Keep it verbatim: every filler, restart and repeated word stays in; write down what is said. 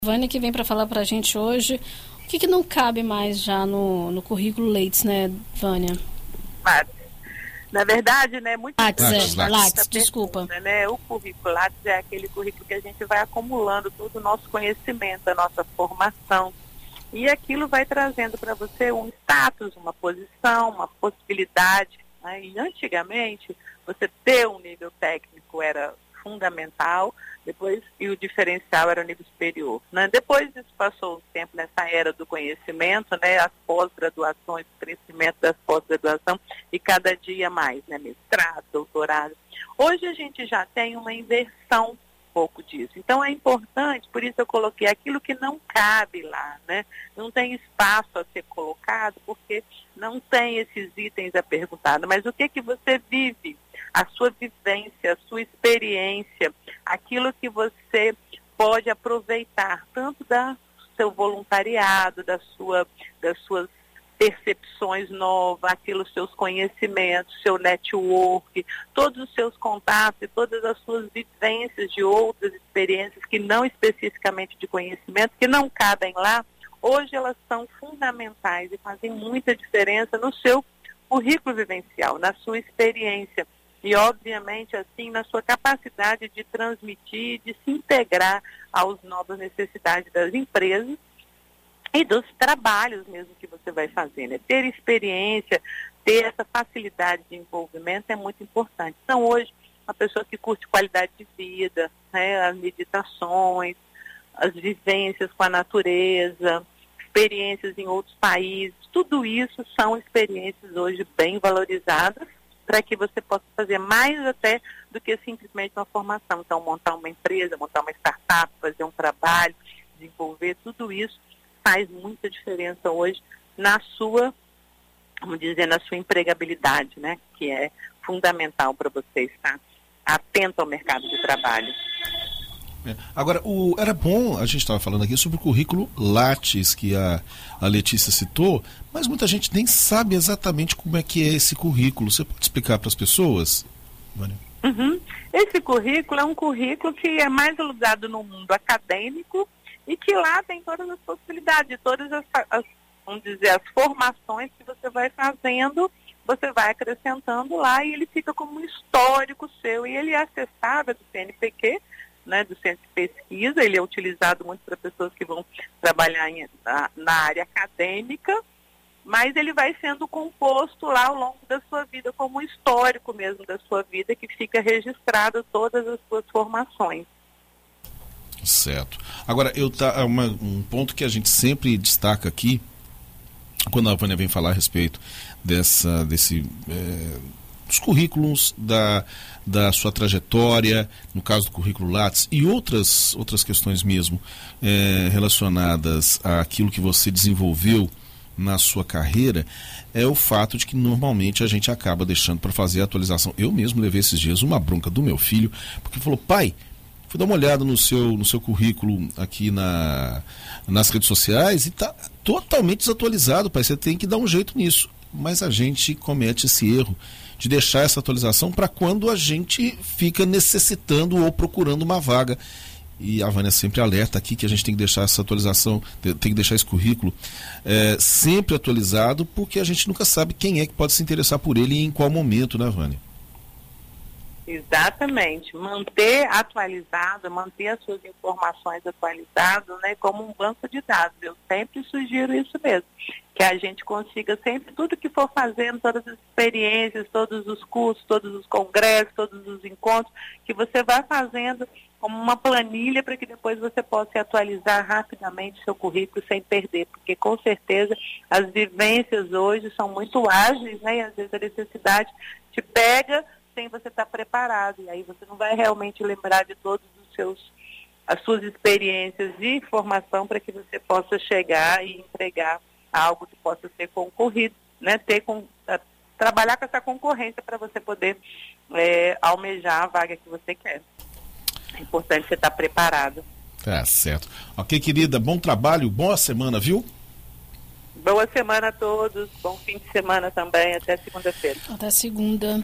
Vânia, que vem para falar para a gente hoje o que, que não cabe mais já no, no currículo Lattes, né, Vânia? Lattes. Na verdade, né, muito Lattes, Lattes, é, Lattes, desculpa. Pergunta, né, o currículo Lattes é aquele currículo que a gente vai acumulando todo o nosso conhecimento, a nossa formação, e aquilo vai trazendo para você um status, uma posição, uma possibilidade, né? E antigamente, você ter um nível técnico era fundamental, depois, e o diferencial era o nível superior, né? Depois disso passou o tempo nessa era do conhecimento, né? As pós-graduações, o crescimento das pós-graduação e cada dia mais, né? Mestrado, doutorado. Hoje a gente já tem uma inversão um pouco disso. Então é importante, por isso eu coloquei aquilo que não cabe lá, né? Não tem espaço a ser colocado, porque não tem esses itens a perguntar, mas o que que você vive? A sua vivência, a sua experiência, aquilo que você pode aproveitar, tanto do seu voluntariado, da sua, das suas percepções novas, aquilo, seus conhecimentos, seu network, todos os seus contatos e todas as suas vivências de outras experiências que não especificamente de conhecimento, que não cabem lá, hoje elas são fundamentais e fazem muita diferença no seu currículo vivencial, na sua experiência. E, obviamente, assim, na sua capacidade de transmitir, de se integrar às novas necessidades das empresas e dos trabalhos mesmo que você vai fazer, né? Ter experiência, ter essa facilidade de envolvimento é muito importante. Então, hoje, uma pessoa que curte qualidade de vida, né? As meditações, as vivências com a natureza, experiências em outros países, tudo isso são experiências hoje bem valorizadas, para que você possa fazer mais até do que simplesmente uma formação. Então, montar uma empresa, montar uma startup, fazer um trabalho, desenvolver, tudo isso faz muita diferença hoje na sua, vamos dizer, na sua empregabilidade, né? Que é fundamental para você estar atento ao mercado de trabalho. É. Agora, o, era bom, a gente estava falando aqui sobre o currículo Lattes, que a, a Letícia citou, mas muita gente nem sabe exatamente como é que é esse currículo. Você pode explicar para as pessoas, Vânia? Uhum. Esse currículo é um currículo que é mais usado no mundo acadêmico e que lá tem todas as possibilidades, todas as, as, vamos dizer, as formações que você vai fazendo, você vai acrescentando lá e ele fica como um histórico seu e ele é acessível do C N P Q, né, do centro de pesquisa, ele é utilizado muito para pessoas que vão trabalhar em, na, na área acadêmica, mas ele vai sendo composto lá ao longo da sua vida, como um histórico mesmo da sua vida, que fica registrado todas as suas formações. Certo. Agora, eu tá, uma, um ponto que a gente sempre destaca aqui, quando a Vânia vem falar a respeito dessa, desse... É, os currículos da, da sua trajetória, no caso do currículo Lattes, e outras, outras questões mesmo é, relacionadas àquilo que você desenvolveu na sua carreira, é o fato de que normalmente a gente acaba deixando para fazer a atualização. Eu mesmo levei esses dias uma bronca do meu filho, porque falou: pai, fui dar uma olhada no seu, no seu currículo aqui na, nas redes sociais e está totalmente desatualizado, pai, você tem que dar um jeito nisso. Mas a gente comete esse erro de deixar essa atualização para quando a gente fica necessitando ou procurando uma vaga. E a Vânia sempre alerta aqui que a gente tem que deixar essa atualização, tem que deixar esse currículo é, sempre atualizado, porque a gente nunca sabe quem é que pode se interessar por ele e em qual momento, né, Vânia? Exatamente, manter atualizado, manter as suas informações atualizadas, né, como um banco de dados. Eu sempre sugiro isso mesmo, que a gente consiga sempre, tudo que for fazendo, todas as experiências, todos os cursos, todos os congressos, todos os encontros, que você vá fazendo como uma planilha para que depois você possa atualizar rapidamente seu currículo sem perder, porque com certeza as vivências hoje são muito ágeis, né, e às vezes a necessidade te pega sem você estar preparado, e aí você não vai realmente lembrar de todos os seus, as suas experiências de formação para que você possa chegar e entregar algo que possa ser concorrido, né? Ter com, a, trabalhar com essa concorrência para você poder é, almejar a vaga que você quer. É importante você estar preparado. Tá certo. Ok, querida, bom trabalho, boa semana, viu? Boa semana a todos, bom fim de semana também, até segunda-feira. Até segunda.